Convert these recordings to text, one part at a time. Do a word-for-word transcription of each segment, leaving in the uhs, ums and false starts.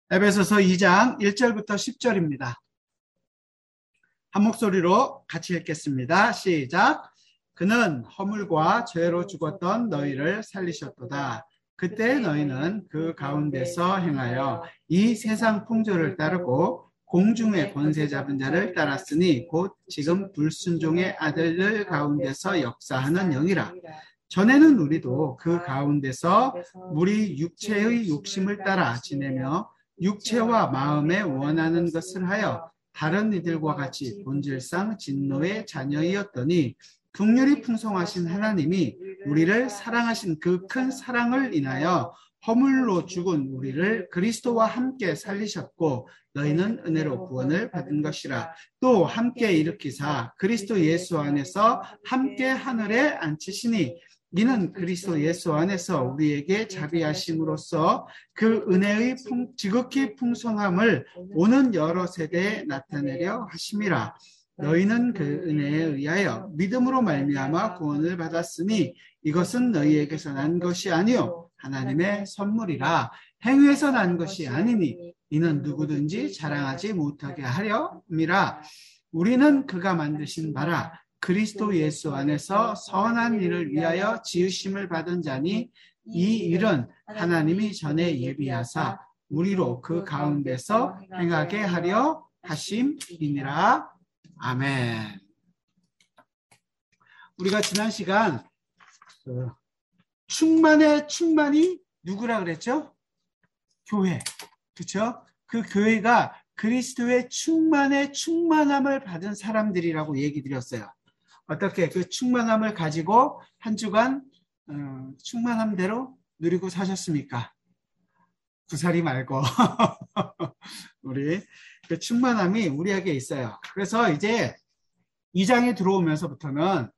에베소서 이 장 일 절부터 십 절입니다. 한 목소리로 같이 읽겠습니다. 시작. 그는 허물과 죄로 죽었던 너희를 살리셨도다. 그때 너희는 그 가운데서 행하여 이 세상 풍조를 따르고 공중의 권세 잡은 자를 따랐으니 곧 지금 불순종의 아들들 가운데서 역사하는 영이라. 전에는 우리도 그 가운데서 우리 육체의 욕심을 따라 지내며 육체와 마음에 원하는 것을 하여 다른 이들과 같이 본질상 진노의 자녀이었더니 긍휼이 풍성하신 하나님이 우리를 사랑하신 그 큰 사랑을 인하여 허물로 죽은 우리를 그리스도와 함께 살리셨고 너희는 은혜로 구원을 받은 것이라. 또 함께 일으키사 그리스도 예수 안에서 함께 하늘에 앉히시니 이는 그리스도 예수 안에서 우리에게 자비하심으로써 그 은혜의 풍, 지극히 풍성함을 오는 여러 세대에 나타내려 하심이라. 너희는 그 은혜에 의하여 믿음으로 말미암아 구원을 받았으니 이것은 너희에게서 난 것이 아니요 하나님의 선물이라. 행위에서 난 것이 아니니 이는 누구든지 자랑하지 못하게 하려 함이라. 우리는 그가 만드신 바라 그리스도 예수 안에서 선한 일을 위하여 지으심을 받은 자니 이 일은 하나님이 전에 예비하사 우리로 그 가운데서 행하게 하려 하심이니라. 아멘. 우리가 지난 시간 그 충만의 충만이 누구라 그랬죠? 교회. 그렇죠? 그 교회가 그리스도의 충만의 충만함을 받은 사람들이라고 얘기 드렸어요. 어떻게 그 충만함을 가지고 한 주간 어, 충만함대로 누리고 사셨습니까? 구사리 말고 우리 그 충만함이 우리에게 있어요. 그래서 이제 이 장에 들어오면서부터는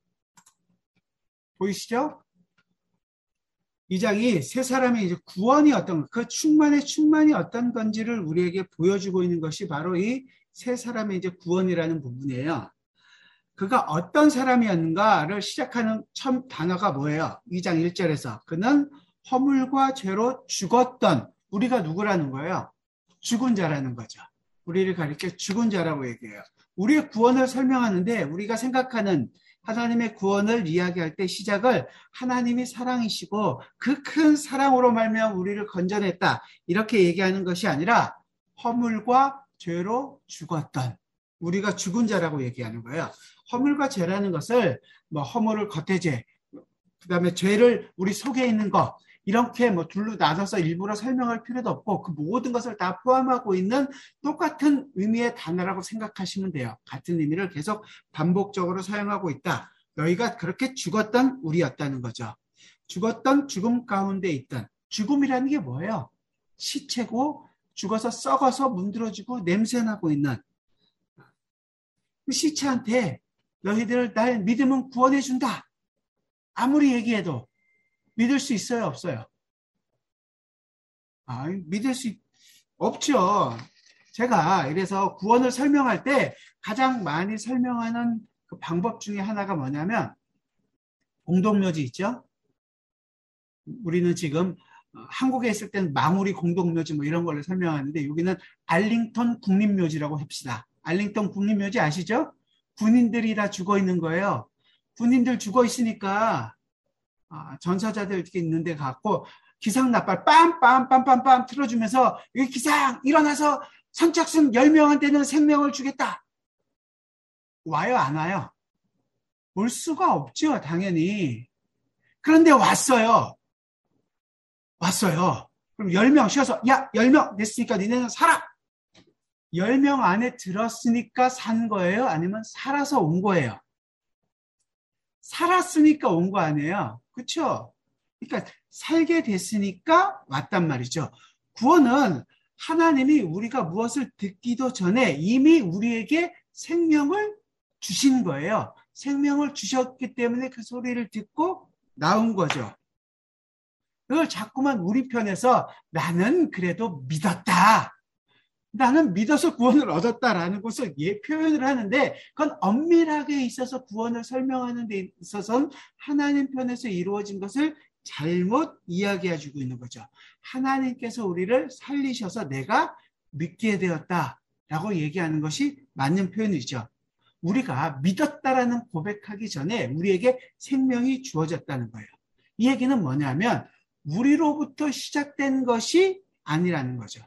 보이시죠? 이 장이 세 사람의 이제 구원이 어떤 그 충만의 충만이 어떤 건지를 우리에게 보여주고 있는 것이 바로 이 세 사람의 이제 구원이라는 부분이에요. 그가 어떤 사람이었는가를 시작하는 첫 단어가 뭐예요? 이 장 일 절에서 그는 허물과 죄로 죽었던 우리가 누구라는 거예요? 죽은 자라는 거죠. 우리를 가리켜 죽은 자라고 얘기해요. 우리의 구원을 설명하는데 우리가 생각하는 하나님의 구원을 이야기할 때 시작을 하나님이 사랑이시고 그 큰 사랑으로 말미암아 우리를 건져냈다 이렇게 얘기하는 것이 아니라 허물과 죄로 죽었던 우리가 죽은 자라고 얘기하는 거예요. 허물과 죄라는 것을 뭐 허물을 겉에죄, 그 다음에 죄를 우리 속에 있는 것 이렇게 뭐 둘로 나눠서 일부러 설명할 필요도 없고 그 모든 것을 다 포함하고 있는 똑같은 의미의 단어라고 생각하시면 돼요. 같은 의미를 계속 반복적으로 사용하고 있다. 너희가 그렇게 죽었던 우리였다는 거죠. 죽었던 죽음 가운데 있던 죽음이라는 게 뭐예요? 시체고 죽어서 썩어서 문드러지고 냄새나고 있는 그 시체한테 너희들 날 믿으면 구원해 준다. 아무리 얘기해도 믿을 수 있어요, 없어요? 아, 믿을 수 없죠. 제가 이래서 구원을 설명할 때 가장 많이 설명하는 그 방법 중에 하나가 뭐냐면 공동묘지 있죠? 우리는 지금 한국에 있을 때는 망우리 공동묘지 뭐 이런 걸로 설명하는데 여기는 알링턴 국립묘지라고 합시다. 알링턴 국립묘지 아시죠? 군인들이 다 죽어 있는 거예요. 군인들 죽어 있으니까 아, 전사자들 이렇게 있는데 갖고 기상나팔 빰빰빰빰빰 틀어주면서 여기 기상 일어나서 선착순 열 명한테는 생명을 주겠다. 와요 안 와요? 올 수가 없죠 당연히. 그런데 왔어요. 왔어요. 그럼 열 명 쉬어서 야 열 명 됐으니까 니네는 살아. 열 명 안에 들었으니까 산 거예요? 아니면 살아서 온 거예요? 살았으니까 온 거 아니에요? 그렇죠? 그러니까 살게 됐으니까 왔단 말이죠. 구원은 하나님이 우리가 무엇을 듣기도 전에 이미 우리에게 생명을 주신 거예요. 생명을 주셨기 때문에 그 소리를 듣고 나온 거죠. 그걸 자꾸만 우리 편에서 나는 그래도 믿었다. 나는 믿어서 구원을 얻었다라는 것을 예, 표현을 하는데 그건 엄밀하게 있어서 구원을 설명하는 데 있어서는 하나님 편에서 이루어진 것을 잘못 이야기해주고 있는 거죠. 하나님께서 우리를 살리셔서 내가 믿게 되었다라고 얘기하는 것이 맞는 표현이죠. 우리가 믿었다라는 고백하기 전에 우리에게 생명이 주어졌다는 거예요. 이 얘기는 뭐냐면 우리로부터 시작된 것이 아니라는 거죠.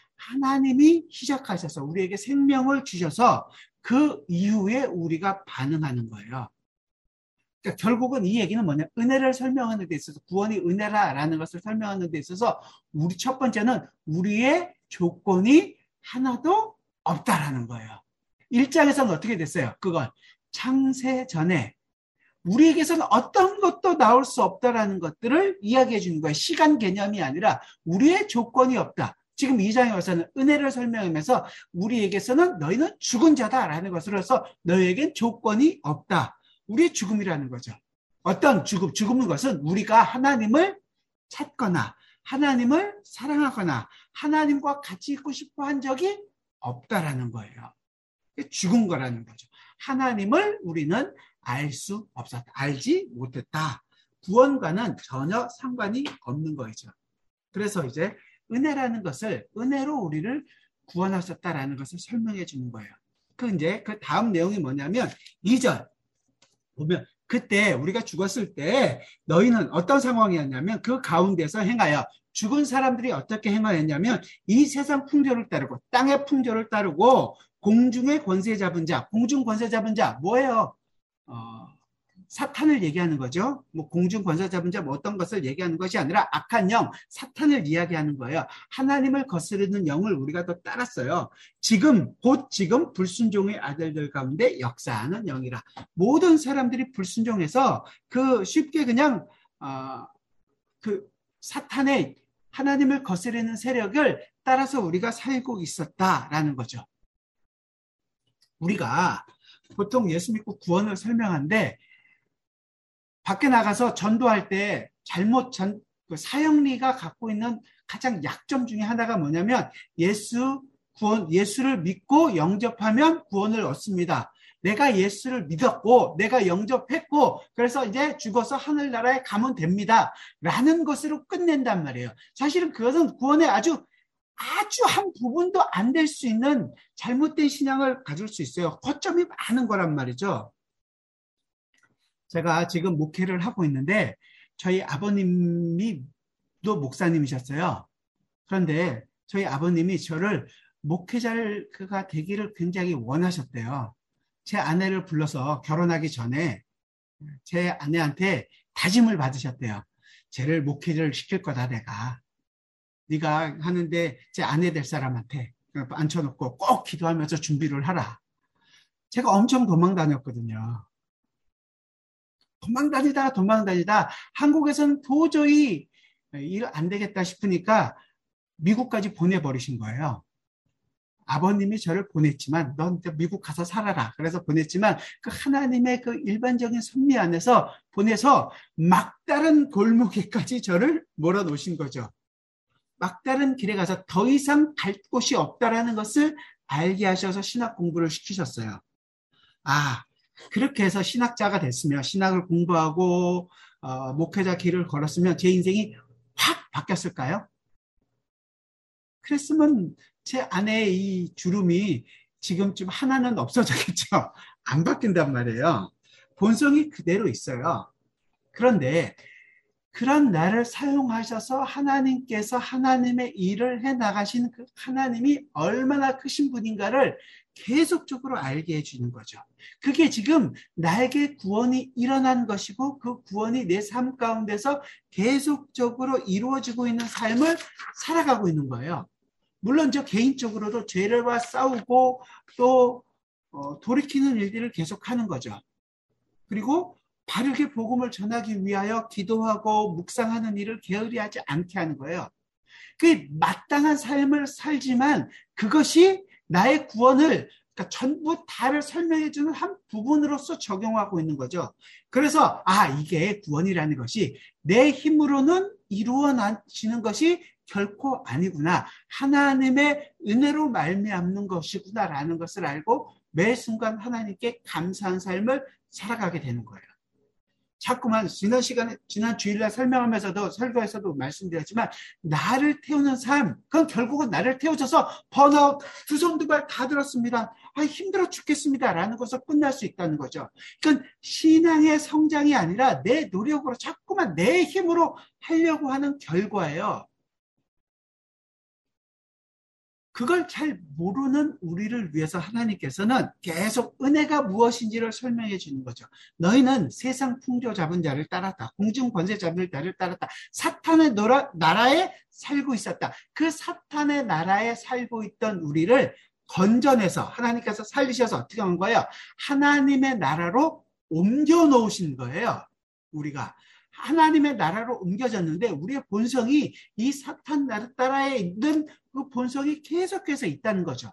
하나님이 시작하셔서 우리에게 생명을 주셔서 그 이후에 우리가 반응하는 거예요. 그러니까 결국은 이 얘기는 뭐냐? 은혜를 설명하는 데 있어서 구원이 은혜라라는 것을 설명하는 데 있어서 우리 첫 번째는 우리의 조건이 하나도 없다라는 거예요. 일 장에서는 어떻게 됐어요? 그건 창세 전에 우리에게서는 어떤 것도 나올 수 없다라는 것들을 이야기해 주는 거예요. 시간 개념이 아니라 우리의 조건이 없다. 지금 이 장에 와서는 은혜를 설명하면서 우리에게서는 너희는 죽은 자다라는 것으로서 너희에겐 조건이 없다. 우리의 죽음이라는 거죠. 어떤 죽음, 죽음인 것은 우리가 하나님을 찾거나 하나님을 사랑하거나 하나님과 같이 있고 싶어 한 적이 없다라는 거예요. 죽은 거라는 거죠. 하나님을 우리는 알 수 없었다. 알지 못했다. 구원과는 전혀 상관이 없는 거죠. 그래서 이제 은혜라는 것을 은혜로 우리를 구원하셨다라는 것을 설명해 주는 거예요. 그 이제 그 다음 내용이 뭐냐면 이 절 보면 그때 우리가 죽었을 때 너희는 어떤 상황이었냐면 그 가운데서 행하여 죽은 사람들이 어떻게 행하였냐면 이 세상 풍조를 따르고 땅의 풍조를 따르고 공중의 권세 잡은 자, 공중 권세 잡은 자 뭐예요? 어, 사탄을 얘기하는 거죠. 뭐 공중 권세 잡은 자 뭐 어떤 것을 얘기하는 것이 아니라 악한 영, 사탄을 이야기하는 거예요. 하나님을 거스르는 영을 우리가 또 따랐어요. 지금 곧 지금 불순종의 아들들 가운데 역사하는 영이라. 모든 사람들이 불순종해서 그 쉽게 그냥 어, 그 사탄의 하나님을 거스르는 세력을 따라서 우리가 살고 있었다라는 거죠. 우리가 보통 예수 믿고 구원을 설명하는데 밖에 나가서 전도할 때 잘못 전, 그 사형리가 갖고 있는 가장 약점 중에 하나가 뭐냐면 예수 구원, 예수를 믿고 영접하면 구원을 얻습니다. 내가 예수를 믿었고 내가 영접했고 그래서 이제 죽어서 하늘나라에 가면 됩니다. 라는 것으로 끝낸단 말이에요. 사실은 그것은 구원의 아주 아주 한 부분도 안 될 수 있는 잘못된 신앙을 가질 수 있어요. 허점이 많은 거란 말이죠. 제가 지금 목회를 하고 있는데 저희 아버님이 또 목사님이셨어요. 그런데 저희 아버님이 저를 목회자가 되기를 굉장히 원하셨대요. 제 아내를 불러서 결혼하기 전에 제 아내한테 다짐을 받으셨대요. 쟤를 목회를 시킬 거다 내가. 네가 하는데 제 아내 될 사람한테 앉혀놓고 꼭 기도하면서 준비를 하라. 제가 엄청 도망 다녔거든요. 도망 다니다 도망 다니다 한국에서는 도저히 일 안 되겠다 싶으니까 미국까지 보내버리신 거예요. 아버님이 저를 보냈지만 넌 미국 가서 살아라. 그래서 보냈지만 그 하나님의 그 일반적인 섭리 안에서 보내서 막다른 골목에까지 저를 몰아놓으신 거죠. 막다른 길에 가서 더 이상 갈 곳이 없다라는 것을 알게 하셔서 신학 공부를 시키셨어요. 아, 그렇게 해서 신학자가 됐으면 신학을 공부하고 어, 목회자 길을 걸었으면 제 인생이 확 바뀌었을까요? 그랬으면 제 안에 이 주름이 지금쯤 하나는 없어졌겠죠. 안 바뀐단 말이에요. 본성이 그대로 있어요. 그런데 그런 나를 사용하셔서 하나님께서 하나님의 일을 해나가신 그 하나님이 얼마나 크신 분인가를 계속적으로 알게 해주는 거죠. 그게 지금 나에게 구원이 일어난 것이고 그 구원이 내 삶 가운데서 계속적으로 이루어지고 있는 삶을 살아가고 있는 거예요. 물론 저 개인적으로도 죄와 싸우고 또 어, 돌이키는 일들을 계속하는 거죠. 그리고 바르게 복음을 전하기 위하여 기도하고 묵상하는 일을 게으리하지 않게 하는 거예요. 그 마땅한 삶을 살지만 그것이 나의 구원을 그러니까 전부 다를 설명해주는 한 부분으로서 적용하고 있는 거죠. 그래서 아 이게 구원이라는 것이 내 힘으로는 이루어지는 것이 결코 아니구나. 하나님의 은혜로 말미암는 것이구나라는 것을 알고 매 순간 하나님께 감사한 삶을 살아가게 되는 거예요. 자꾸만 지난 시간에 지난 주일날 설명하면서도 설교에서도 말씀드렸지만 나를 태우는 삶, 그건 결국은 나를 태워줘서 번아웃, 두 손 두 발 다 들었습니다. 아, 힘들어 죽겠습니다. 라는 것으로 끝날 수 있다는 거죠. 그건 신앙의 성장이 아니라 내 노력으로 자꾸만 내 힘으로 하려고 하는 결과예요. 그걸 잘 모르는 우리를 위해서 하나님께서는 계속 은혜가 무엇인지를 설명해 주는 거죠. 너희는 세상 풍조 잡은 자를 따랐다. 공중 권세 잡은 자를 따랐다. 사탄의 노라, 나라에 살고 있었다. 그 사탄의 나라에 살고 있던 우리를 건져내서 하나님께서 살리셔서 어떻게 한 거예요? 하나님의 나라로 옮겨 놓으신 거예요. 우리가. 하나님의 나라로 옮겨졌는데 우리의 본성이 이 사탄 나라에 있는 그 본성이 계속해서 있다는 거죠.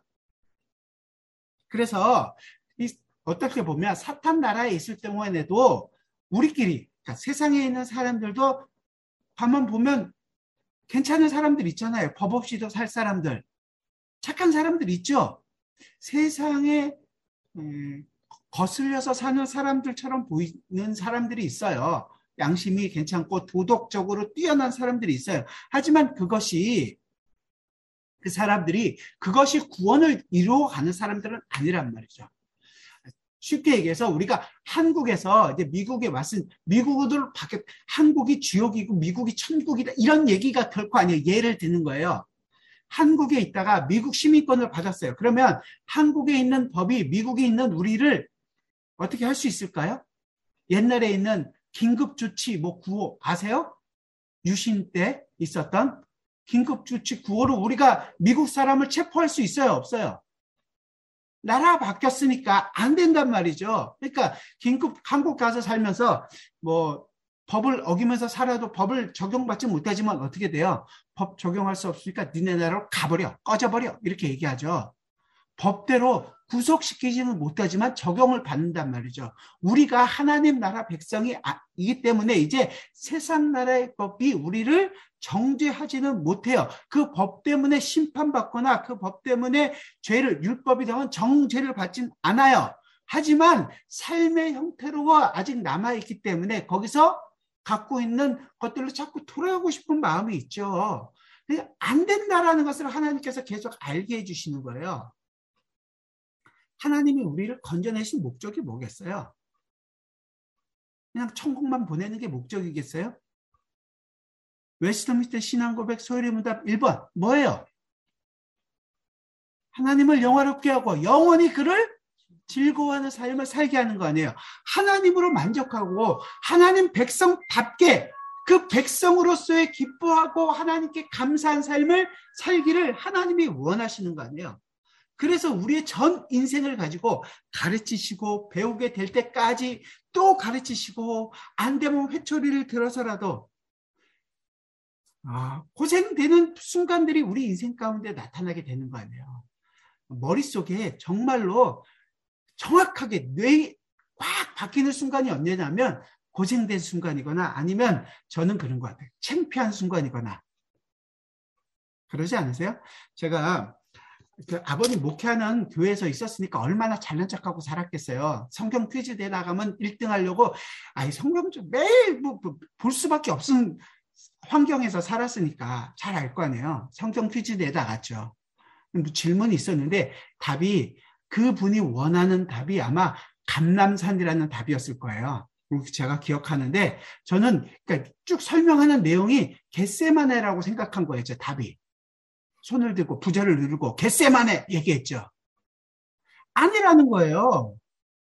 그래서 이 어떻게 보면 사탄 나라에 있을 경우에도 우리끼리 그러니까 세상에 있는 사람들도 가만 보면 괜찮은 사람들 있잖아요. 법 없이도 살 사람들. 착한 사람들 있죠. 세상에 음, 거슬려서 사는 사람들처럼 보이는 사람들이 있어요. 양심이 괜찮고 도덕적으로 뛰어난 사람들이 있어요. 하지만 그것이 그 사람들이 그것이 구원을 이루어가는 사람들은 아니란 말이죠. 쉽게 얘기해서 우리가 한국에서 이제 미국에 왔은 미국으로 바뀌어 한국이 지옥이고 미국이 천국이다 이런 얘기가 결코 아니에요. 예를 드는 거예요. 한국에 있다가 미국 시민권을 받았어요. 그러면 한국에 있는 법이 미국에 있는 우리를 어떻게 할 수 있을까요? 옛날에 있는 긴급조치 뭐 구호 아세요? 유신 때 있었던 긴급조치 구호로 우리가 미국 사람을 체포할 수 있어요? 없어요? 나라가 바뀌었으니까 안 된단 말이죠. 그러니까 긴급 한국 가서 살면서 뭐 법을 어기면서 살아도 법을 적용받지 못하지만 어떻게 돼요? 법 적용할 수 없으니까 니네 나라로 가버려, 꺼져버려 이렇게 얘기하죠. 법대로 구속시키지는 못하지만 적용을 받는단 말이죠. 우리가 하나님 나라 백성이기 때문에 이제 세상 나라의 법이 우리를 정죄하지는 못해요. 그 법 때문에 심판받거나 그 법 때문에 죄를 율법이 되면 정죄를 받진 않아요. 하지만 삶의 형태로가 아직 남아있기 때문에 거기서 갖고 있는 것들로 자꾸 돌아가고 싶은 마음이 있죠. 안 된다라는 것을 하나님께서 계속 알게 해주시는 거예요. 하나님이 우리를 건져내신 목적이 뭐겠어요? 그냥 천국만 보내는 게 목적이겠어요? 웨스트민스터 신앙고백 소요리 문답 일 번 뭐예요? 하나님을 영화롭게 하고 영원히 그를 즐거워하는 삶을 살게 하는 거 아니에요. 하나님으로 만족하고 하나님 백성답게 그 백성으로서의 기뻐하고 하나님께 감사한 삶을 살기를 하나님이 원하시는 거 아니에요. 그래서 우리의 전 인생을 가지고 가르치시고 배우게 될 때까지 또 가르치시고 안 되면 회초리를 들어서라도 아, 고생되는 순간들이 우리 인생 가운데 나타나게 되는 거 아니에요. 머릿속에 정말로 정확하게 뇌에 꽉 박히는 순간이 언제냐면 고생된 순간이거나 아니면 저는 그런 것 같아요. 창피한 순간이거나 그러지 않으세요? 제가 그 아버님 목회하는 교회에서 있었으니까 얼마나 잘난 척하고 살았겠어요. 성경 퀴즈 대 나가면 일 등 하려고 아이 성경 좀 매일 뭐 볼 수밖에 없은 환경에서 살았으니까 잘 알 거 아니에요. 성경 퀴즈 내 나갔죠. 질문이 있었는데 답이 그분이 원하는 답이 아마 감람산이라는 답이었을 거예요. 제가 기억하는데 저는 그러니까 쭉 설명하는 내용이 겟세마네라고 생각한 거예요. 제 답이. 손을 들고 부자를 누르고 겟세마네 얘기했죠. 아니라는 거예요.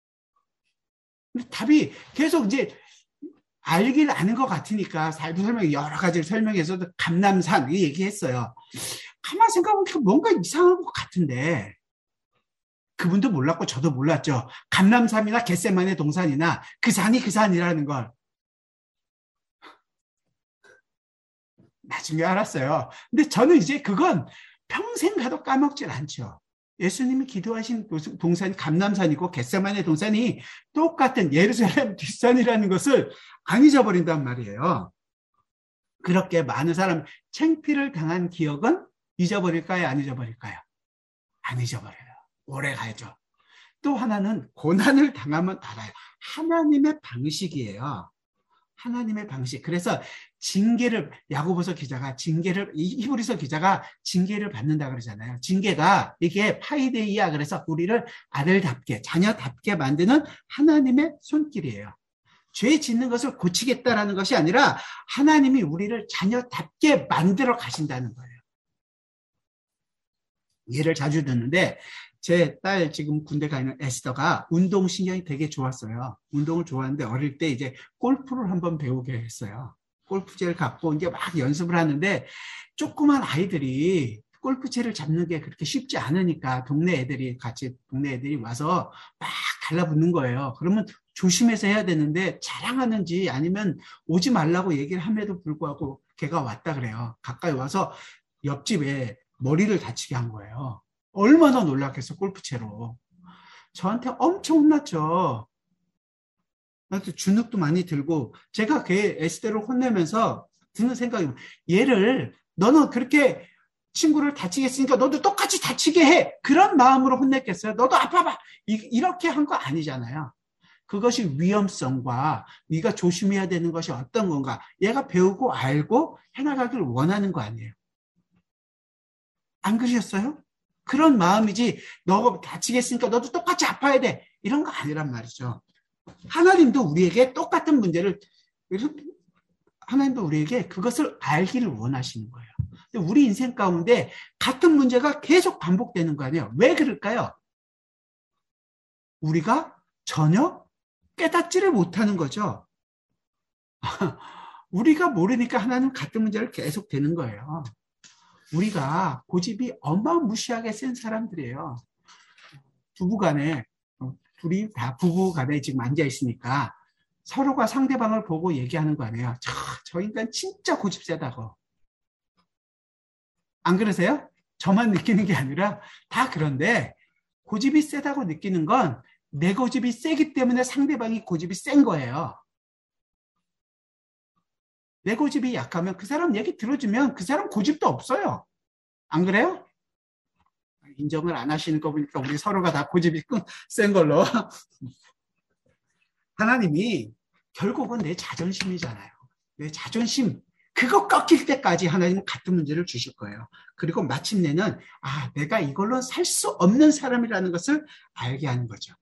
답이 계속 이제 알길 아는 것 같으니까 설명 여러 가지를 설명해서도 감람산 얘기했어요. 가만 생각해보니까 뭔가 이상한 것 같은데 그분도 몰랐고 저도 몰랐죠. 감람산이나 겟세마네 동산이나 그 산이 그 산이라는 걸 나중에 알았어요. 근데 저는 이제 그건 평생 가도 까먹질 않죠. 예수님이 기도하신 동산이 감람산이고 겟세마네 동산이 똑같은 예루살렘 뒷산이라는 것을 안 잊어버린단 말이에요. 그렇게 많은 사람 창피를 당한 기억은 잊어버릴까요? 안 잊어버릴까요? 안 잊어버려요. 오래 가야죠. 또 하나는 고난을 당하면 알아요. 하나님의 방식이에요. 하나님의 방식. 그래서 징계를, 야고보서 기자가 징계를, 히브리서 기자가 징계를 받는다 그러잖아요. 징계가 이게 파이데이야. 그래서 우리를 아들답게, 자녀답게 만드는 하나님의 손길이에요. 죄 짓는 것을 고치겠다라는 것이 아니라 하나님이 우리를 자녀답게 만들어 가신다는 거예요. 예를 자주 듣는데, 제 딸 지금 군대 가 있는 에스더가 운동신경이 되게 좋았어요. 운동을 좋아하는데 어릴 때 이제 골프를 한번 배우게 했어요. 골프채를 갖고 이제 막 연습을 하는데 조그만 아이들이 골프채를 잡는 게 그렇게 쉽지 않으니까 동네 애들이 같이 동네 애들이 와서 막 달라붙는 거예요. 그러면 조심해서 해야 되는데 자랑하는지 아니면 오지 말라고 얘기를 함에도 불구하고 걔가 왔다 그래요. 가까이 와서 옆집에 머리를 다치게 한 거예요. 얼마나 놀랐겠어, 골프채로. 저한테 엄청 혼났죠. 나한테 주눅도 많이 들고, 제가 걔 에스대로 혼내면서 드는 생각이, 얘를, 너는 그렇게 친구를 다치게 했으니까 너도 똑같이 다치게 해. 그런 마음으로 혼냈겠어요? 너도 아파봐. 이, 이렇게 한 거 아니잖아요. 그것이 위험성과 네가 조심해야 되는 것이 어떤 건가. 얘가 배우고 알고 해나가길 원하는 거 아니에요. 안 그러셨어요? 그런 마음이지 너가 다치겠으니까 너도 똑같이 아파야 돼. 이런 거 아니란 말이죠. 하나님도 우리에게 똑같은 문제를 하나님도 우리에게 그것을 알기를 원하시는 거예요. 근데 우리 인생 가운데 같은 문제가 계속 반복되는 거 아니에요. 왜 그럴까요? 우리가 전혀 깨닫지를 못하는 거죠. 우리가 모르니까 하나님 같은 문제를 계속 되는 거예요. 우리가 고집이 어마무시하게 센 사람들이에요. 부부간에, 둘이 다 부부간에 지금 앉아있으니까 서로가 상대방을 보고 얘기하는 거 아니에요. 저, 저 인간 진짜 고집 세다고. 안 그러세요? 저만 느끼는 게 아니라 다 그런데 고집이 세다고 느끼는 건 내 고집이 세기 때문에 상대방이 고집이 센 거예요. 내 고집이 약하면 그 사람 얘기 들어주면 그 사람 고집도 없어요. 안 그래요? 인정을 안 하시는 거 보니까 우리 서로가 다 고집이 센 걸로. 하나님이 결국은 내 자존심이잖아요. 내 자존심. 그거 꺾일 때까지 하나님은 같은 문제를 주실 거예요. 그리고 마침내는 아, 내가 이걸로 살 수 없는 사람이라는 것을 알게 하는 거죠.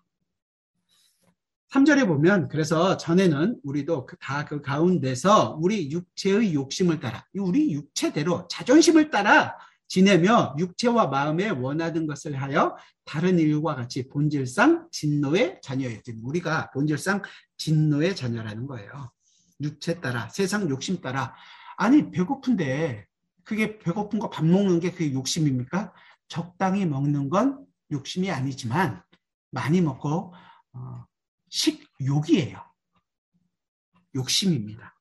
삼 절에 보면 그래서 전에는 우리도 다 그 가운데서 우리 육체의 욕심을 따라 우리 육체대로 자존심을 따라 지내며 육체와 마음에 원하던 것을 하여 다른 일과 같이 본질상 진노의 자녀였지. 우리가 본질상 진노의 자녀라는 거예요. 육체 따라 세상 욕심 따라. 아니 배고픈데 그게 배고픈 거 밥 먹는 게 그게 욕심입니까? 적당히 먹는 건 욕심이 아니지만 많이 먹고 어, 식욕이에요. 욕심입니다.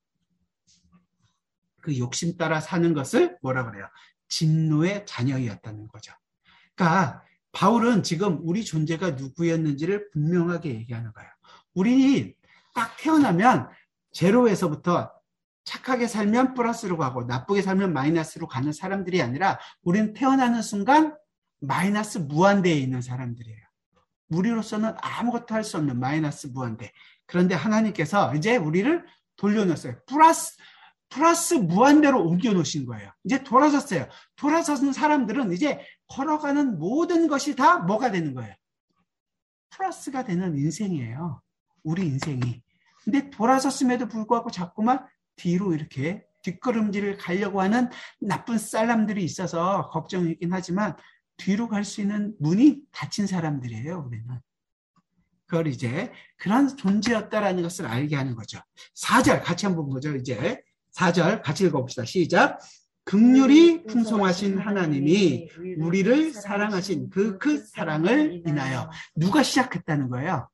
그 욕심 따라 사는 것을 뭐라 그래요? 진노의 자녀였다는 거죠. 그러니까 바울은 지금 우리 존재가 누구였는지를 분명하게 얘기하는 거예요. 우리 딱 태어나면 제로에서부터 착하게 살면 플러스로 가고 나쁘게 살면 마이너스로 가는 사람들이 아니라 우리는 태어나는 순간 마이너스 무한대에 있는 사람들이에요. 우리로서는 아무것도 할 수 없는 마이너스 무한대. 그런데 하나님께서 이제 우리를 돌려놓았어요. 플러스, 플러스 무한대로 옮겨놓으신 거예요. 이제 돌아섰어요. 돌아서는 사람들은 이제 걸어가는 모든 것이 다 뭐가 되는 거예요? 플러스가 되는 인생이에요. 우리 인생이. 근데 돌아섰음에도 불구하고 자꾸만 뒤로 이렇게 뒷걸음질을 가려고 하는 나쁜 사람들이 있어서 걱정이긴 하지만 뒤로 갈 수 있는 문이 닫힌 사람들이에요, 우리는. 그걸 이제 그런 존재였다라는 것을 알게 하는 거죠. 사 절 같이 한번 보죠, 이제. 사 절 같이 읽어봅시다. 시작. 긍휼이 풍성하신 하나님이 우리를 사랑하신 그 그 사랑을 인하여. 누가 시작했다는 거예요?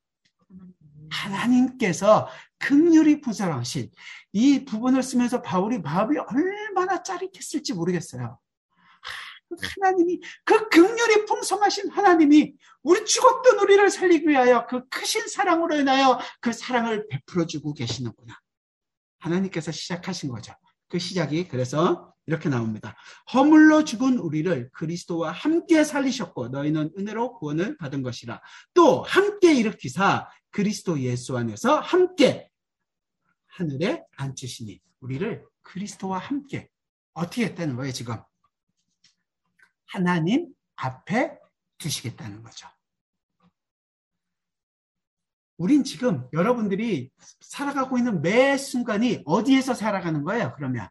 하나님께서 긍휼이 풍성하신 이 부분을 쓰면서 바울이 마음이 얼마나 짜릿했을지 모르겠어요. 하나님이 그 긍휼이 풍성하신 하나님이 우리 죽었던 우리를 살리기 위하여 그 크신 사랑으로 인하여 그 사랑을 베풀어주고 계시는구나. 하나님께서 시작하신 거죠. 그 시작이 그래서 이렇게 나옵니다. 허물로 죽은 우리를 그리스도와 함께 살리셨고 너희는 은혜로 구원을 받은 것이라. 또 함께 일으키사 그리스도 예수 안에서 함께 하늘에 앉으시니 우리를 그리스도와 함께 어떻게 했다는 거예요? 지금 하나님 앞에 두시겠다는 거죠. 우린 지금 여러분들이 살아가고 있는 매 순간이 어디에서 살아가는 거예요? 그러면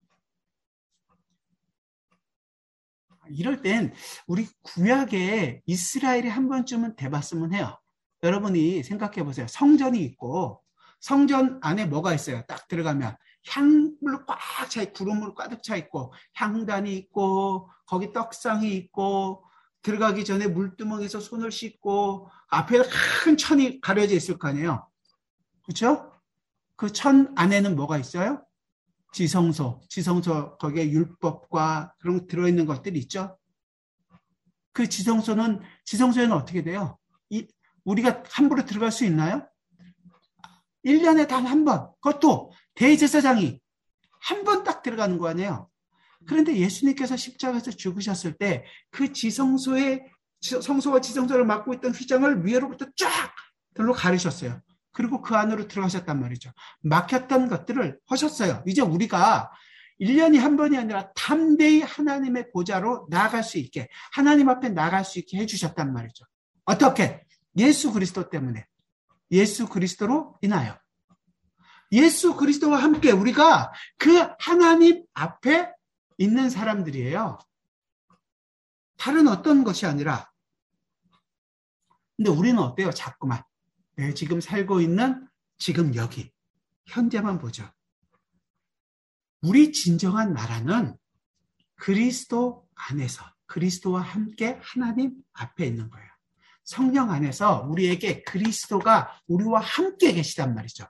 이럴 땐 우리 구약에 이스라엘이 한 번쯤은 돼봤으면 해요. 여러분이 생각해 보세요. 성전이 있고 성전 안에 뭐가 있어요? 딱 들어가면 향물로 꽉 차 있고 구름으로 가득 차 있고 향단이 있고 거기 떡상이 있고 들어가기 전에 물두멍에서 손을 씻고 앞에 큰 천이 가려져 있을 거 아니에요. 그렇죠? 그 천 안에는 뭐가 있어요? 지성소, 지성소 거기에 율법과 그런 거 들어있는 것들이 있죠. 그 지성소는 지성소에는 어떻게 돼요? 이, 우리가 함부로 들어갈 수 있나요? 일 년에 단 한 번, 그것도 대제사장이 한 번 딱 들어가는 거 아니에요. 그런데 예수님께서 십자가에서 죽으셨을 때 그 지성소에 성소와 지성소를 맡고 있던 휘장을 위로부터 쫙 들로 가르셨어요. 그리고 그 안으로 들어가셨단 말이죠. 막혔던 것들을 하셨어요. 이제 우리가 일 년이 한 번이 아니라 담대히 하나님의 보좌로 나아갈 수 있게 하나님 앞에 나아갈 수 있게 해주셨단 말이죠. 어떻게? 예수 그리스도 때문에. 예수 그리스도로 인하여. 예수 그리스도와 함께 우리가 그 하나님 앞에 있는 사람들이에요. 다른 어떤 것이 아니라. 근데 우리는 어때요? 자꾸만. 네, 지금 살고 있는 지금 여기 현재만 보죠. 우리 진정한 나라는 그리스도 안에서 그리스도와 함께 하나님 앞에 있는 거예요. 성령 안에서 우리에게 그리스도가 우리와 함께 계시단 말이죠.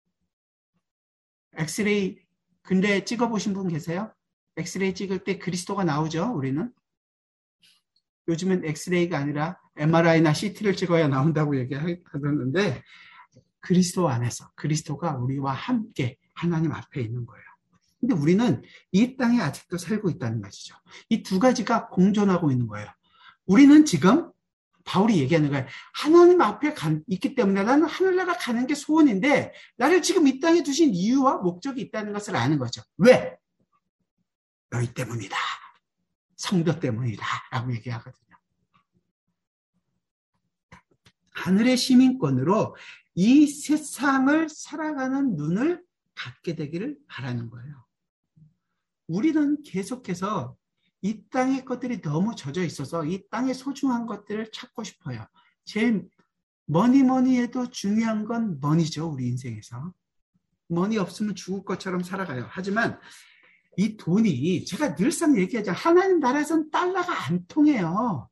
엑스레이 근데 찍어보신 분 계세요? 엑스레이 찍을 때 그리스도가 나오죠. 우리는 요즘엔 엑스레이가 아니라 엠알아이나 씨티를 찍어야 나온다고 얘기하던데 그리스도 안에서 그리스도가 우리와 함께 하나님 앞에 있는 거예요. 근데 우리는 이 땅에 아직도 살고 있다는 것이죠. 이 두 가지가 공존하고 있는 거예요. 우리는 지금 바울이 얘기하는 거예요. 하나님 앞에 가, 있기 때문에 나는 하늘나라 가는 게 소원인데 나를 지금 이 땅에 두신 이유와 목적이 있다는 것을 아는 거죠. 왜? 너희 때문이다. 성도 때문이다. 라고 얘기하거든요. 하늘의 시민권으로 이 세상을 살아가는 눈을 갖게 되기를 바라는 거예요. 우리는 계속해서 이 땅의 것들이 너무 젖어 있어서 이 땅의 소중한 것들을 찾고 싶어요. 제일 뭐니 뭐니 해도 중요한 건 머니죠. 우리 인생에서. 머니 없으면 죽을 것처럼 살아가요. 하지만 이 돈이 제가 늘상 얘기하죠. 하나님 나라에서는 달러가 안 통해요.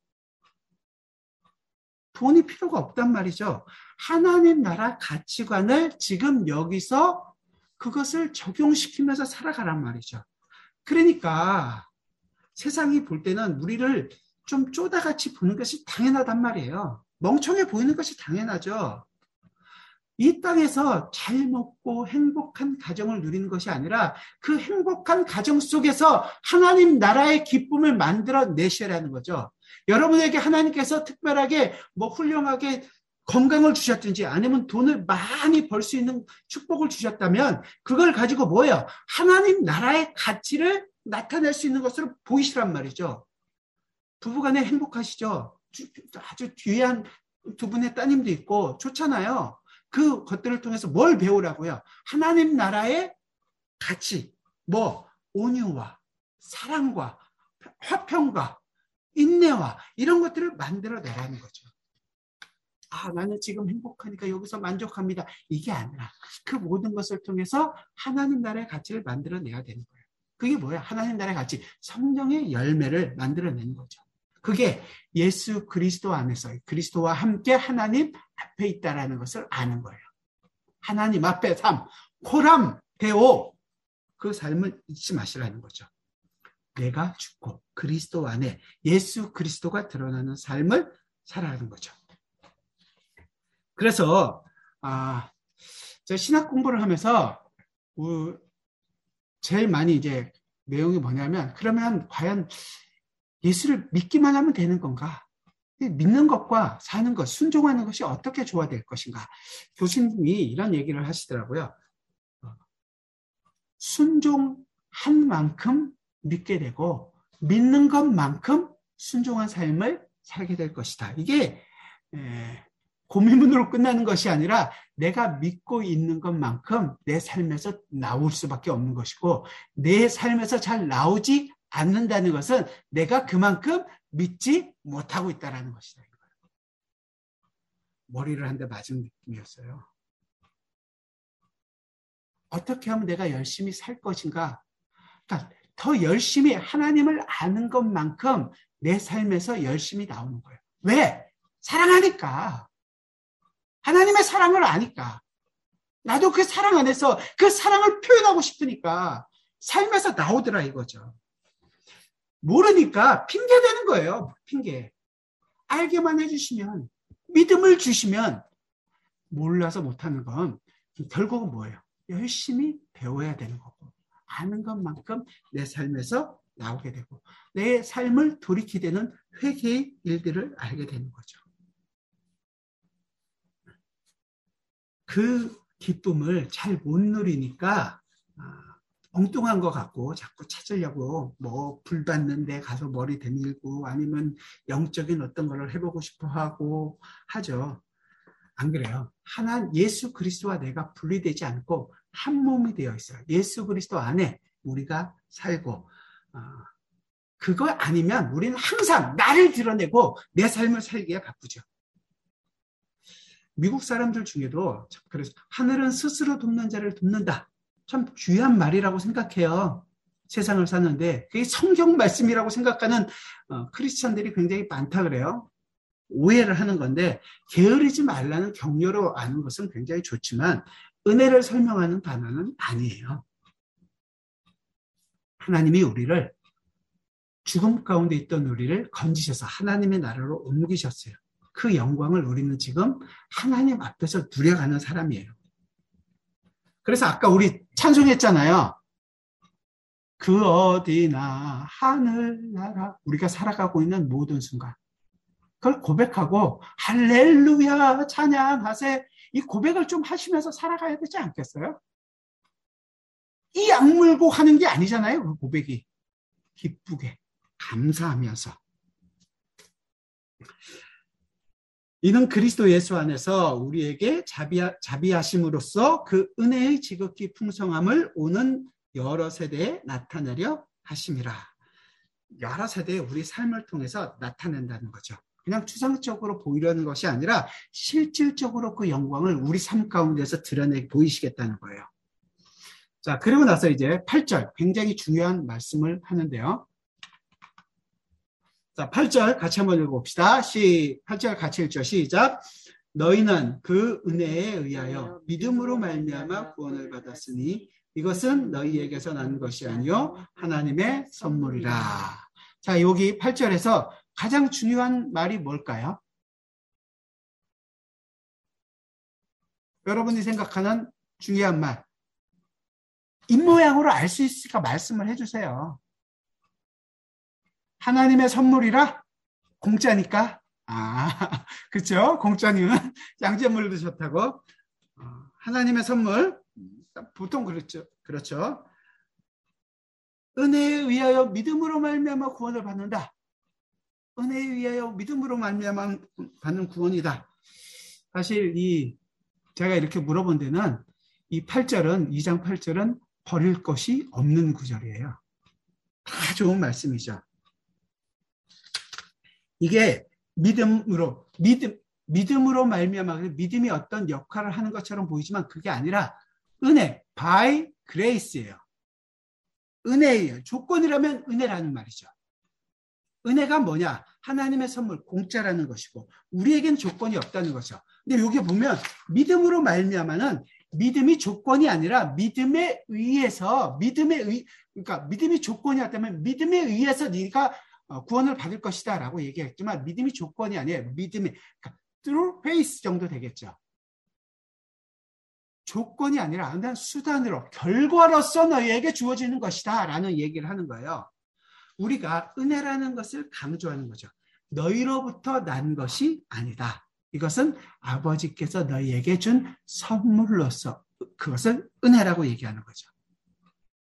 돈이 필요가 없단 말이죠. 하나님 나라 가치관을 지금 여기서 그것을 적용시키면서 살아가란 말이죠. 그러니까 세상이 볼 때는 우리를 좀 쪼다같이 보는 것이 당연하단 말이에요. 멍청해 보이는 것이 당연하죠. 이 땅에서 잘 먹고 행복한 가정을 누리는 것이 아니라 그 행복한 가정 속에서 하나님 나라의 기쁨을 만들어 내셔라는 거죠. 여러분에게 하나님께서 특별하게 뭐 훌륭하게 건강을 주셨든지 아니면 돈을 많이 벌 수 있는 축복을 주셨다면 그걸 가지고 뭐예요? 하나님 나라의 가치를 나타낼 수 있는 것으로 보이시란 말이죠. 부부간에 행복하시죠? 아주 귀한 두 분의 따님도 있고 좋잖아요. 그 것들을 통해서 뭘 배우라고요? 하나님 나라의 가치, 뭐 온유와 사랑과 화평과 인내와 이런 것들을 만들어내라는 거죠. 아, 나는 지금 행복하니까 여기서 만족합니다. 이게 아니라 그 모든 것을 통해서 하나님 나라의 가치를 만들어내야 되는 거예요. 그게 뭐예요? 하나님 나라의 가치, 성령의 열매를 만들어내는 거죠. 그게 예수 그리스도 안에서 그리스도와 함께 하나님 앞에 있다라는 것을 아는 거예요. 하나님 앞에 삶, 코람, 데오, 그 삶을 잊지 마시라는 거죠. 내가 죽고 그리스도 안에 예수 그리스도가 드러나는 삶을 살아가는 거죠. 그래서 아, 제가 신학 공부를 하면서 어, 제일 많이 이제 내용이 뭐냐면 그러면 과연 예수를 믿기만 하면 되는 건가? 믿는 것과 사는 것, 순종하는 것이 어떻게 조화될 것인가? 교수님이 이런 얘기를 하시더라고요. 순종한 만큼 믿게 되고 믿는 것만큼 순종한 삶을 살게 될 것이다. 이게 고민문으로 끝나는 것이 아니라 내가 믿고 있는 것만큼 내 삶에서 나올 수밖에 없는 것이고 내 삶에서 잘 나오지 않는다는 것은 내가 그만큼 믿지 못하고 있다는 것이다. 머리를 한 대 맞은 느낌이었어요. 어떻게 하면 내가 열심히 살 것인가? 그러니까 더 열심히 하나님을 아는 것만큼 내 삶에서 열심히 나오는 거예요. 왜? 사랑하니까. 하나님의 사랑을 아니까. 나도 그 사랑 안에서 그 사랑을 표현하고 싶으니까 삶에서 나오더라 이거죠. 모르니까 핑계 대는 거예요. 핑계. 알게만 해주시면, 믿음을 주시면 몰라서 못하는 건 결국은 뭐예요? 열심히 배워야 되는 거고 아는 것만큼 내 삶에서 나오게 되고 내 삶을 돌이키게 되는 회개의 일들을 알게 되는 거죠. 그 기쁨을 잘 못 누리니까 엉뚱한 것 같고 자꾸 찾으려고 뭐 불 받는 데 가서 머리 대밀고 아니면 영적인 어떤 걸 해보고 싶어 하고 하죠. 안 그래요? 하나 예수 그리스도와 내가 분리되지 않고 한 몸이 되어 있어요. 예수 그리스도 안에 우리가 살고 어, 그거 아니면 우리는 항상 나를 드러내고 내 삶을 살기에 바쁘죠. 미국 사람들 중에도 그래서 하늘은 스스로 돕는 자를 돕는다. 참 귀한 말이라고 생각해요. 세상을 사는데 그게 성경 말씀이라고 생각하는 어, 크리스천들이 굉장히 많다 그래요. 오해를 하는 건데 게으르지 말라는 격려로 아는 것은 굉장히 좋지만 은혜를 설명하는 단어는 아니에요. 하나님이 우리를 죽음 가운데 있던 우리를 건지셔서 하나님의 나라로 옮기셨어요. 그 영광을 우리는 지금 하나님 앞에서 누려가는 사람이에요. 그래서 아까 우리 찬송했잖아요. 그 어디나 하늘나라 우리가 살아가고 있는 모든 순간 그걸 고백하고 할렐루야 찬양하세 이 고백을 좀 하시면서 살아가야 되지 않겠어요? 이 악물고 하는 게 아니잖아요. 그 고백이 기쁘게 감사하면서 이는 그리스도 예수 안에서 우리에게 자비하, 자비하심으로써 그 은혜의 지극히 풍성함을 오는 여러 세대에 나타내려 하심이라. 여러 세대에 우리 삶을 통해서 나타낸다는 거죠. 그냥 추상적으로 보이려는 것이 아니라 실질적으로 그 영광을 우리 삶 가운데서 드러내 보이시겠다는 거예요. 자, 그리고 나서 이제 팔 절 굉장히 중요한 말씀을 하는데요. 자, 팔 절 같이 한번 읽어봅시다. 시, 팔 절 같이 읽죠. 시작. 너희는 그 은혜에 의하여 믿음으로 말미암아 구원을 받았으니 이것은 너희에게서 난 것이 아니요 하나님의 선물이라. 자, 여기 팔 절에서 가장 중요한 말이 뭘까요? 여러분이 생각하는 중요한 말. 입모양으로 알 수 있으니까 말씀을 해주세요. 하나님의 선물이라? 공짜니까? 아, 그렇죠? 공짜님은 양재물도 좋다고. 어, 하나님의 선물, 보통 그렇죠. 그렇죠. 은혜에 의하여 믿음으로 말미암아 구원을 받는다. 은혜에 의하여 믿음으로 말미암아 받는 구원이다. 사실 이 제가 이렇게 물어본 데는 이 팔 절은 이 장 팔 절은 버릴 것이 없는 구절이에요. 다 좋은 말씀이죠. 이게 믿음으로 믿음 믿음으로 말미암아 믿음이 어떤 역할을 하는 것처럼 보이지만 그게 아니라 은혜, by grace예요. 은혜예요. 조건이라면 은혜라는 말이죠. 은혜가 뭐냐? 하나님의 선물, 공짜라는 것이고 우리에겐 조건이 없다는 거죠. 근데 여기 보면 믿음으로 말미암아는 믿음이 조건이 아니라 믿음에 의해서 믿음에 의 그러니까 믿음이 조건이었다면 믿음에 의해서 네가 구원을 받을 것이다 라고 얘기했지만 믿음이 조건이 아니에요. 믿음이 그러니까 through faith 정도 되겠죠. 조건이 아니라 그냥 수단으로 결과로서 너희에게 주어지는 것이다 라는 얘기를 하는 거예요. 우리가 은혜라는 것을 강조하는 거죠. 너희로부터 난 것이 아니다. 이것은 아버지께서 너희에게 준 선물로서 그것을 은혜라고 얘기하는 거죠.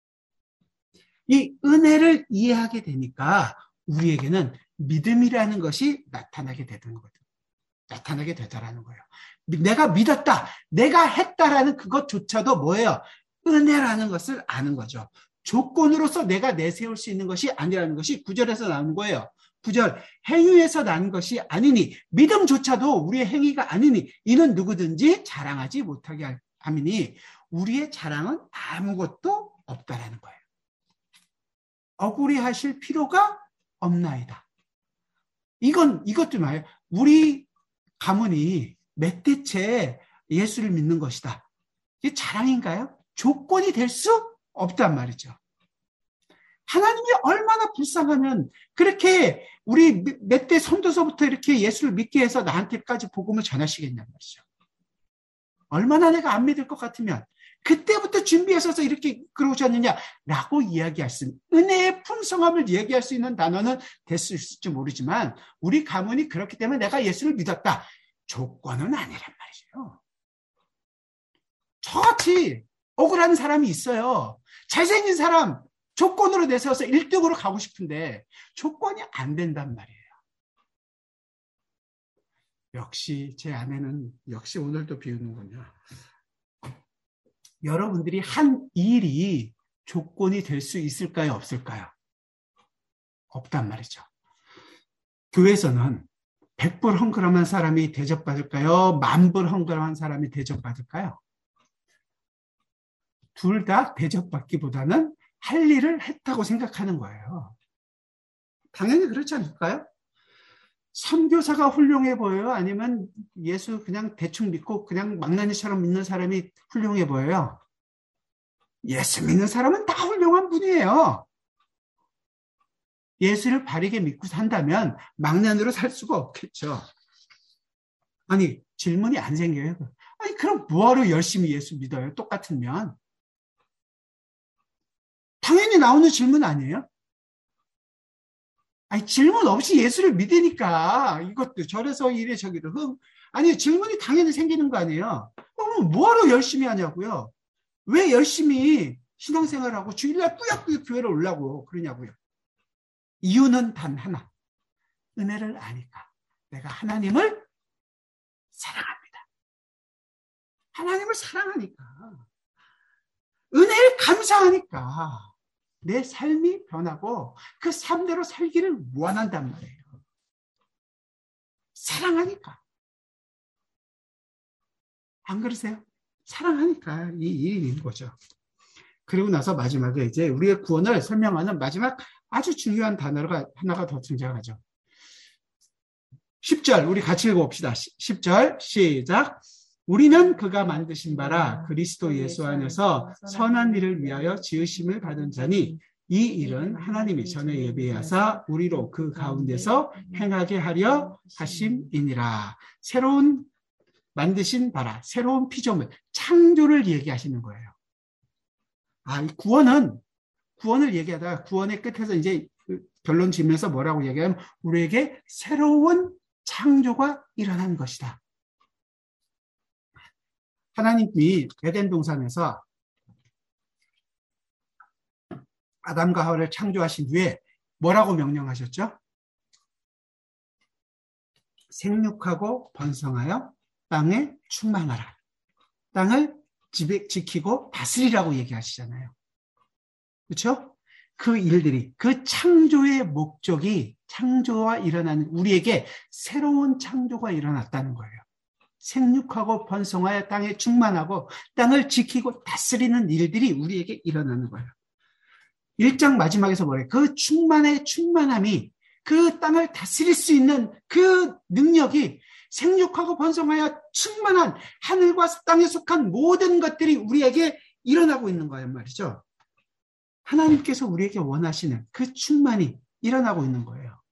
이 은혜를 이해하게 되니까 우리에게는 믿음이라는 것이 나타나게 되는 거죠. 나타나게 되더라는 거예요. 내가 믿었다, 내가 했다라는 그것조차도 뭐예요? 은혜라는 것을 아는 거죠. 조건으로서 내가 내세울 수 있는 것이 아니라는 것이 구 절에서 나오는 거예요. 구 절, 행위에서 난 것이 아니니 믿음조차도 우리의 행위가 아니니 이는 누구든지 자랑하지 못하게 함이니 우리의 자랑은 아무것도 없다라는 거예요. 억울히 하실 필요가 없나이다. 이건 이것도 말이에요. 우리 가문이 몇 대째 예수를 믿는 것이다. 이게 자랑인가요? 조건이 될 수 없단 말이죠. 하나님이 얼마나 불쌍하면 그렇게 우리 몇 대 선도서부터 이렇게 예수를 믿게 해서 나한테까지 복음을 전하시겠냔 말이죠. 얼마나 내가 안 믿을 것 같으면 그때부터 준비해서 이렇게 그러셨느냐라고 이야기할 수 있는, 은혜의 풍성함을 이야기할 수 있는 단어는 될 수 있을지 모르지만 우리 가문이 그렇기 때문에 내가 예수를 믿었다. 조건은 아니란 말이죠. 저같이 억울한 사람이 있어요. 잘생긴 사람 조건으로 내세워서 일 등으로 가고 싶은데 조건이 안 된단 말이에요. 역시 제 아내는 역시 오늘도 비우는군요. 여러분들이 한 일이 조건이 될 수 있을까요? 없을까요? 없단 말이죠. 교회에서는 백 불 헝클어만 사람이 대접받을까요? 만 불 헝클어만 사람이 대접받을까요? 둘 다 대접받기보다는 할 일을 했다고 생각하는 거예요. 당연히 그렇지 않을까요? 선교사가 훌륭해 보여요? 아니면 예수 그냥 대충 믿고 그냥 망나니처럼 믿는 사람이 훌륭해 보여요? 예수 믿는 사람은 다 훌륭한 분이에요. 예수를 바르게 믿고 산다면 망나니로 살 수가 없겠죠. 아니, 질문이 안 생겨요. 아니, 그럼 뭐하러 열심히 예수 믿어요? 똑같으면. 당연히 나오는 질문 아니에요? 아니, 질문 없이 예수를 믿으니까 이것도 저래서 이래 저기도 흥. 아니, 질문이 당연히 생기는 거 아니에요? 그럼 뭐하러 열심히 하냐고요? 왜 열심히 신앙생활하고 주일날 꾸역꾸역 교회를 오려고 그러냐고요? 이유는 단 하나. 은혜를 아니까. 내가 하나님을 사랑합니다. 하나님을 사랑하니까. 은혜를 감사하니까. 내 삶이 변하고 그 삶대로 살기를 원한단 말이에요. 사랑하니까. 안 그러세요? 사랑하니까 이 일이 있는 거죠. 그리고 나서 마지막에 이제 우리의 구원을 설명하는 마지막 아주 중요한 단어가 하나가 더 등장하죠. 십 절 우리 같이 읽어봅시다. 십 절 시작. 우리는 그가 만드신 바라 그리스도 예수 안에서 선한 일을 위하여 지으심을 받은 자니 이 일은 하나님이 전에 예비하사 우리로 그 가운데서 행하게 하려 하심이니라. 새로운 만드신 바라, 새로운 피조물, 창조를 얘기하시는 거예요. 아, 이 구원은 구원을 얘기하다가 구원의 끝에서 이제 결론 지면서 뭐라고 얘기하면 우리에게 새로운 창조가 일어난 것이다. 하나님이 에덴 동산에서 아담과 하와를 창조하신 후에 뭐라고 명령하셨죠? 생육하고 번성하여 땅에 충만하라. 땅을 지키고 다스리라고 얘기하시잖아요. 그렇죠? 그 일들이, 그 창조의 목적이 창조와 일어나는 우리에게 새로운 창조가 일어났다는 거예요. 생육하고 번성하여 땅에 충만하고 땅을 지키고 다스리는 일들이 우리에게 일어나는 거예요. 일 장 마지막에서 뭐래요? 그 충만의 충만함이 그 땅을 다스릴 수 있는 그 능력이 생육하고 번성하여 충만한 하늘과 땅에 속한 모든 것들이 우리에게 일어나고 있는 거란 말이죠. 하나님께서 우리에게 원하시는 그 충만이 일어나고 있는 거예요.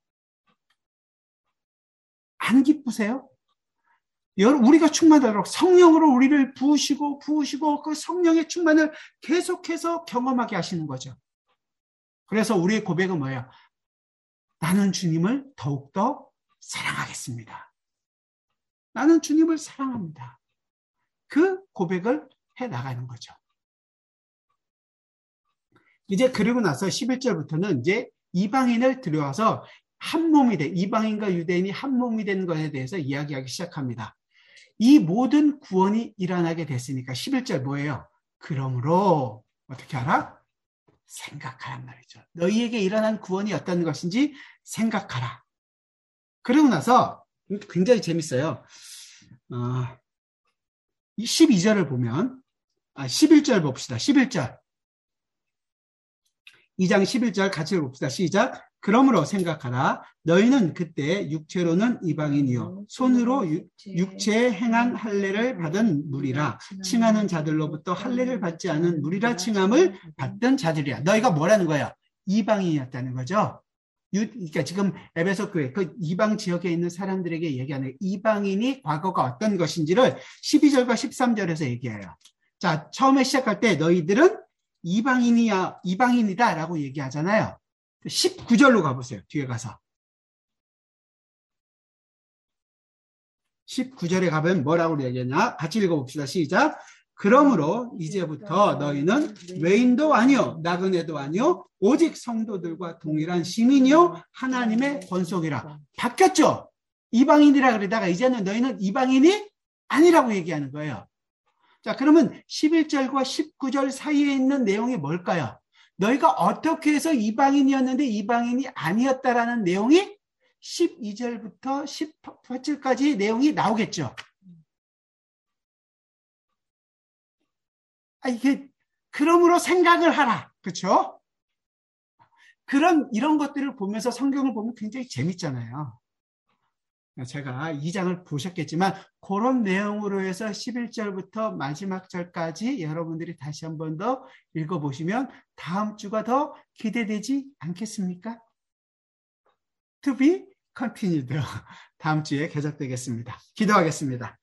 안 기쁘세요? 우리가 충만하도록 성령으로 우리를 부으시고 부으시고 그 성령의 충만을 계속해서 경험하게 하시는 거죠. 그래서 우리의 고백은 뭐예요? 나는 주님을 더욱더 사랑하겠습니다. 나는 주님을 사랑합니다. 그 고백을 해 나가는 거죠. 이제 그리고 나서 십일 절부터는 이제 이방인을 들여와서 한 몸이 돼, 이방인과 유대인이 한 몸이 되는 것에 대해서 이야기하기 시작합니다. 이 모든 구원이 일어나게 됐으니까 십일 절 뭐예요? 그러므로 어떻게 알아? 생각하란 말이죠. 너희에게 일어난 구원이 어떤 것인지 생각하라. 그러고 나서 굉장히 재밌어요. 어, 이 십이 절을 보면, 아, 십일 절 봅시다. 십일 절. 이 장 십일 절 같이 봅시다. 시작. 그러므로 생각하라. 너희는 그때 육체로는 이방인이요 손으로 육체에 행한 할례를 받은 무리라. 칭하는 자들로부터 할례를 받지 않은 무리라 칭함을 받던 자들이야. 너희가 뭐라는 거야? 이방인이었다는 거죠. 그러니까 지금 에베소 교회 그 이방 지역에 있는 사람들에게 얘기하는 이방인이 과거가 어떤 것인지를 십이 절과 십삼 절에서 얘기해요. 자, 처음에 시작할 때 너희들은 이방인이야, 이방인이다 라고 얘기하잖아요. 십구 절로 가보세요. 뒤에 가서. 십구 절에 가면 뭐라고 얘기하냐? 같이 읽어봅시다. 시작. 그러므로 이제부터 너희는 외인도 아니요 나그네도 아니요 오직 성도들과 동일한 시민이요 하나님의 권속이라. 바뀌었죠? 이방인이라 그러다가 이제는 너희는 이방인이 아니라고 얘기하는 거예요. 자, 그러면 십일 절과 십구 절 사이에 있는 내용이 뭘까요? 너희가 어떻게 해서 이방인이었는데 이방인이 아니었다라는 내용이 십이 절부터 십팔 절까지 내용이 나오겠죠. 아, 이게 그러므로 생각을 하라. 그렇죠? 그런 이런 것들을 보면서 성경을 보면 굉장히 재밌잖아요. 제가 이 장을 보셨겠지만 그런 내용으로 해서 십일 절부터 마지막 절까지 여러분들이 다시 한 번 더 읽어보시면 다음 주가 더 기대되지 않겠습니까? To be continued. 다음 주에 계속되겠습니다. 기도하겠습니다.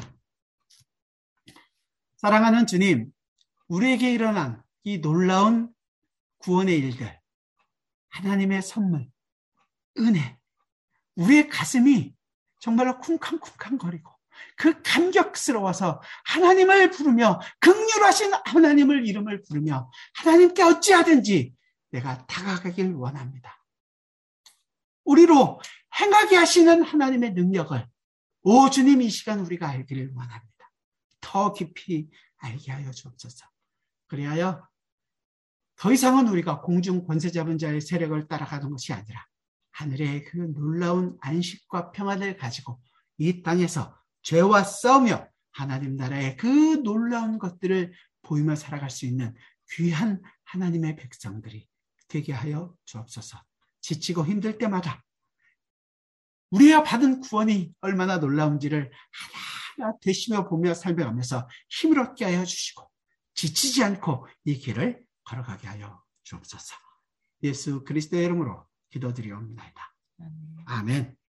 사랑하는 주님, 우리에게 일어난 이 놀라운 구원의 일들, 하나님의 선물, 은혜, 우리의 가슴이 정말로 쿵쾅쿵쾅거리고 그 감격스러워서 하나님을 부르며 긍휼하신 하나님을 이름을 부르며 하나님께 어찌하든지 내가 다가가길 원합니다. 우리로 행하게 하시는 하나님의 능력을 오 주님 이 시간 우리가 알기를 원합니다. 더 깊이 알게 하여 주옵소서. 그리하여 더 이상은 우리가 공중 권세 잡은 자의 세력을 따라가는 것이 아니라 하늘의 그 놀라운 안식과 평안을 가지고 이 땅에서 죄와 싸우며 하나님 나라의 그 놀라운 것들을 보이며 살아갈 수 있는 귀한 하나님의 백성들이 되게 하여 주옵소서. 지치고 힘들 때마다 우리가 받은 구원이 얼마나 놀라운지를 하나하나 되시며 보며 살펴가면서 힘을 얻게 하여 주시고 지치지 않고 이 길을 걸어가게 하여 주옵소서. 예수 그리스도의 이름으로 기도드리옵나이다. 아멘.